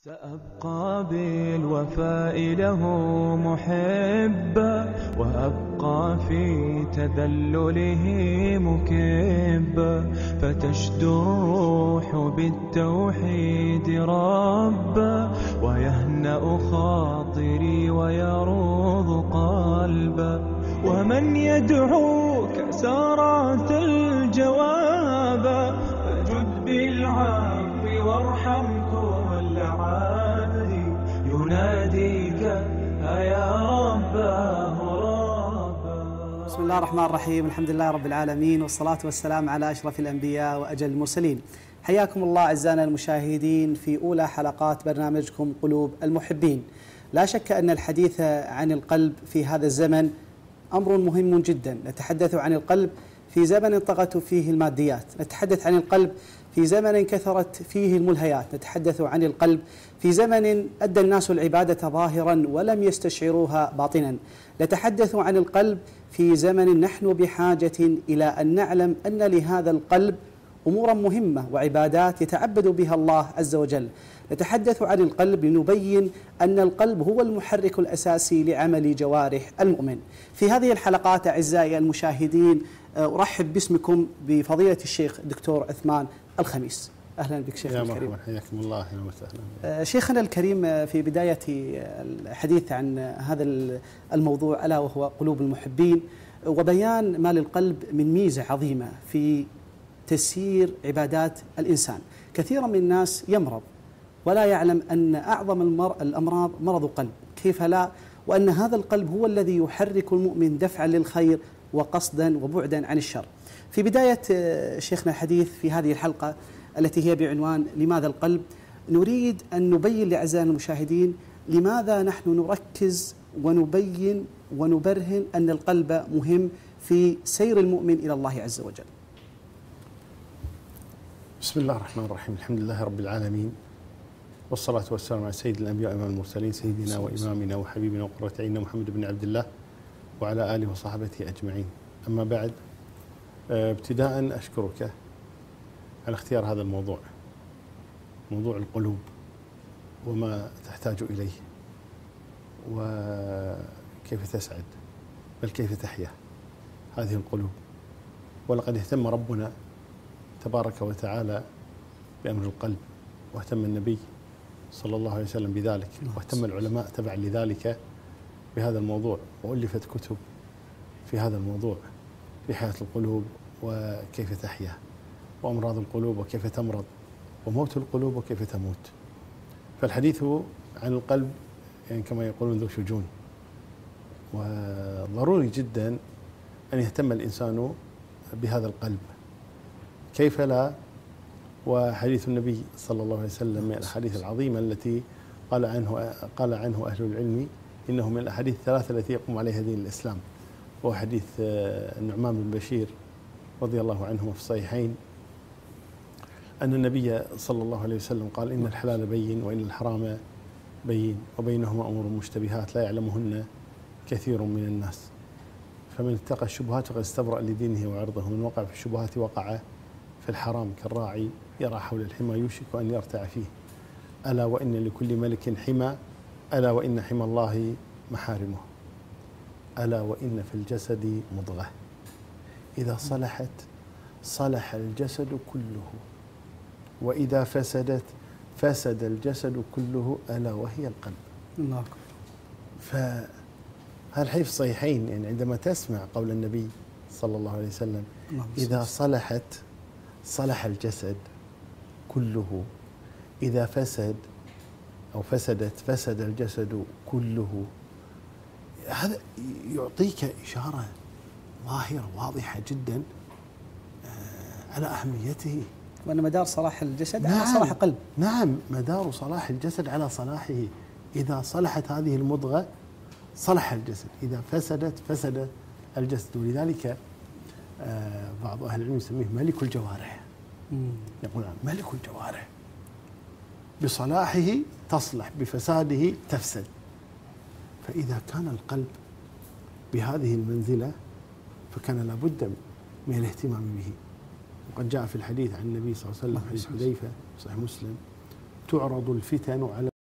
سأبقى بالوفاء له محبا، وأبقى في تذلله مكبا، فتشدو الروح بالتوحيد ربا، ويهنأ خاطري ويروض قلبا. ومن يدعوك سارعت الجواب، فجد بالعفو وارحم كل عابد يناديك يا رباه ربا. بسم الله الرحمن الرحيم، الحمد لله رب العالمين، والصلاة والسلام على أشرف الأنبياء وأجل المرسلين. حياكم الله أعزائنا المشاهدين في أولى حلقات برنامجكم قلوب المحبين. لا شك أن الحديث عن القلب في هذا الزمن أمر مهم جدا. نتحدث عن القلب في زمن طغت فيه الماديات، نتحدث عن القلب في زمن كثرت فيه الملهيات، نتحدث عن القلب في زمن أدى الناس العبادة ظاهرا ولم يستشعروها باطنا، نتحدث عن القلب في زمن نحن بحاجة إلى أن نعلم أن لهذا القلب أمورا مهمة وعبادات يتعبد بها الله عز وجل. نتحدث عن القلب لنبين أن القلب هو المحرك الأساسي لعمل جوارح المؤمن. في هذه الحلقات أعزائي المشاهدين أرحب باسمكم بفضيلة الشيخ الدكتور عثمان الخميس. أهلا بك شيخنا الكريم. مرحبا، حياكم الله. أهلا وسهلا. شيخنا الكريم، في بداية الحديث عن هذا الموضوع ألا وهو قلوب المحبين، وبيان ما للقلب من ميزة عظيمة في تسيير عبادات الإنسان. كثيرا من الناس يمرض ولا يعلم أن أعظم الأمراض مرض قلب، كيف لا، وأن هذا القلب هو الذي يحرك المؤمن دفعا للخير وقصدا وبعدا عن الشر. في بداية شيخنا الحديث في هذه الحلقة التي هي بعنوان لماذا القلب، نريد أن نبين لأعزائنا المشاهدين لماذا نحن نركز ونبين ونبرهن أن القلب مهم في سير المؤمن إلى الله عز وجل. بسم الله الرحمن الرحيم، الحمد لله رب العالمين، والصلاة والسلام على سيد الأنبياء وإمام المرسلين، سيدنا وإمامنا وحبيبنا وقرة عيننا محمد بن عبد الله وعلى آله وصحبه أجمعين. أما بعد، ابتداء أشكرك على اختيار هذا الموضوع، موضوع القلوب وما تحتاج إليه، وكيف تسعد بل كيف تحيا هذه القلوب. ولقد اهتم ربنا تبارك وتعالى بأمر القلب، واهتم النبي صلى الله عليه وسلم بذلك، واهتم العلماء تبعا لذلك بهذا الموضوع، وألفت كتب في هذا الموضوع، في حياة القلوب وكيف تحيا، وأمراض القلوب وكيف تمرض، وموت القلوب وكيف تموت. فالحديث عن القلب يعني كما يقولون ذو شجون، وضروري جدا أن يهتم الإنسان بهذا القلب، كيف لا. وحديث النبي صلى الله عليه وسلم من الأحاديث العظيمة التي قال عنه أهل العلم إنه من الأحاديث الثلاثة التي يقوم عليها دين الإسلام. وهو حديث النعمان بن بشير رضي الله عنهما في الصحيحين أن النبي صلى الله عليه وسلم قال: إن الحلال بين وإن الحرام بين وبينهما أمور مشتبهات لا يعلمهن كثير من الناس، فمن اتقى الشبهات فقد استبرأ لدينه وعرضه، من وقع في الشبهات وقع في الحرام، كالراعي يرعى حول الحمى يوشك أن يرتع فيه. ألا وإن لكل ملك حمى، ألا وإن حمى الله محارمه، ألا وإن في الجسد مضغة إذا صلحت صلح الجسد كله، وإذا فسدت فسد الجسد كله، ألا وهي القلب. الله أكبر. فهذا الحديث صحيحين، يعني عندما تسمع قول النبي صلى الله عليه وسلم إذا صلحت صلح الجسد كله، إذا فسد أو فسدت فسد الجسد كله، هذا يعطيك إشارة ظاهرة واضحة جدا على أهميته، وأن مدار صلاح الجسد على صلاح القلب. نعم، مدار صلاح الجسد على صلاحه. إذا صلحت هذه المضغة صلح الجسد، إذا فسدت فسد الجسد. ولذلك بعض أهل العلم يسميه ملك الجوارح، يقول ملك الجوارح، بصلاحه تصلح، بفساده تفسد. فإذا كان القلب بهذه المنزلة فكان لابد من الاهتمام به. وقد جاء في الحديث عن النبي صلى الله عليه وسلم، حديث حذيفة صحيح مسلم، تعرض الفتن على